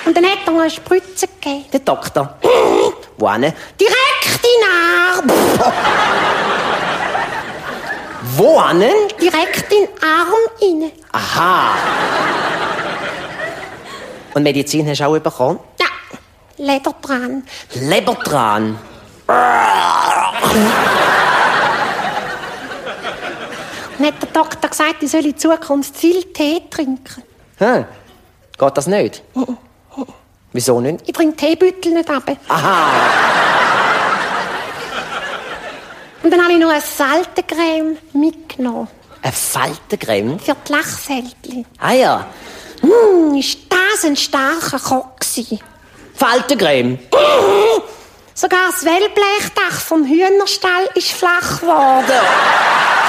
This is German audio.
Und dann hat er noch eine Spritze gegeben. Der Doktor. Wo hin? Direkt in den Arm. Wo hin? Direkt in den Arm rein. Aha. Und Medizin hast du auch bekommen? Ja, Leder dran. Lebertran. Dann hat der Doktor gesagt, ich soll in Zukunft viel Tee trinken. Hm. Geht das nicht? Wieso nicht? Ich trinke Teebeutel nicht ab. Aha. Und dann habe ich noch eine Saltencreme mitgenommen. Eine Faltencreme? Für die Lachfältchen. Ah ja. Ist das ein starker Koch gewesen. Faltencreme. Sogar das Wellblechdach vom Hühnerstall ist flach geworden.